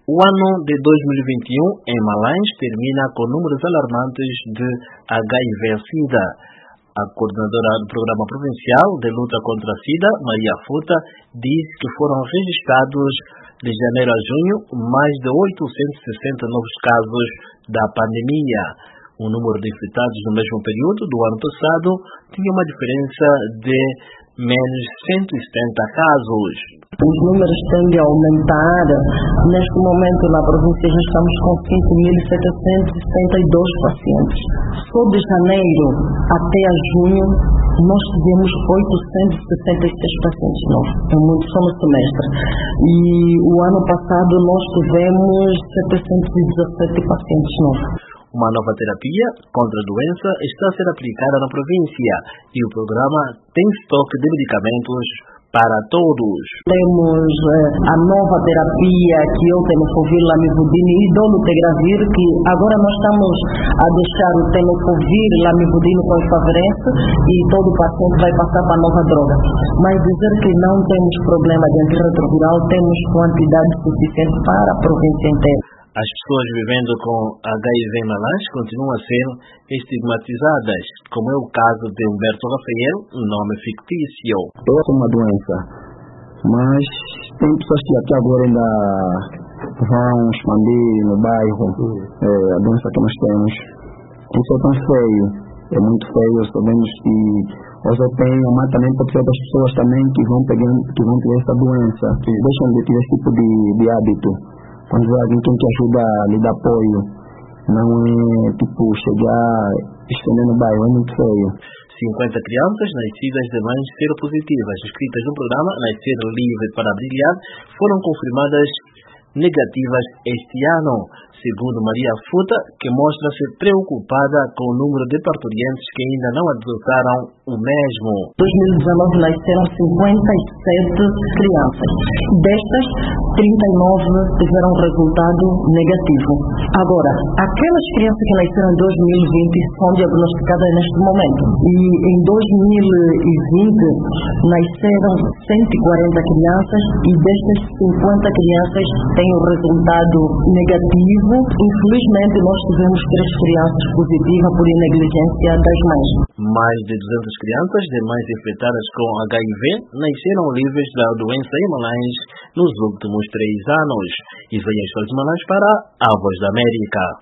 O ano de 2021 em Malães termina com números alarmantes de HIV-Sida. A coordenadora do Programa Provincial de Luta contra a Sida, Maria Futa, diz que foram registrados de janeiro a junho mais de 860 novos casos da pandemia. O número de infectados no mesmo período do ano passado tinha uma diferença de menos 170 casos. Os números tendem a aumentar. Neste momento, na província, já estamos com 5.772 pacientes. Só de janeiro até a junho, nós tivemos 866 pacientes novos. É muito só no semestre. E o ano passado, nós tivemos 717 pacientes novos. Uma nova terapia contra a doença está a ser aplicada na província e o programa tem estoque de medicamentos para todos. Temos a nova terapia que é o tenofovir, lamivudine e dolutegravir, que agora nós estamos a deixar o tenofovir, lamivudine com efavirense e todo o paciente vai passar para a nova droga. Mas dizer que não temos problema de antirretroviral, temos quantidade suficiente para a província inteira. As pessoas vivendo com HIV em Malães continuam a ser estigmatizadas, como é o caso de Humberto Rafael, nome fictício. É uma doença, mas tem pessoas que até agora ainda vão expandir no bairro a doença que nós temos. Isso é tão feio, é muito feio. Sabemos que hoje tem, mas também pode ser outras pessoas também que vão ter essa doença, que deixam de ter esse tipo de hábito. Quando alguém tem que ajudar, lhe dá apoio, não é tipo chegar estender no bairro, é muito feio. 50 crianças nascidas de mães seropositivas inscritas no programa Nascer Livre para Brilhar foram confirmadas negativas este ano, segundo Maria Futa, que mostra-se preocupada com o número de parturientes que ainda não adotaram o mesmo. Em 2019 nasceram 57 crianças. Destas, 39 tiveram resultado negativo. Agora, aquelas crianças que nasceram em 2020 são diagnosticadas neste momento. E em 2020 nasceram 140 crianças e destas 50 crianças têm o resultado negativo. Infelizmente, nós tivemos 3 crianças positivas por negligência das mães. Mais de 200 crianças de mães infectadas com HIV nasceram livres da doença em Malães nos últimos 3 anos. Isaías Soares de Malães para a Voz da América.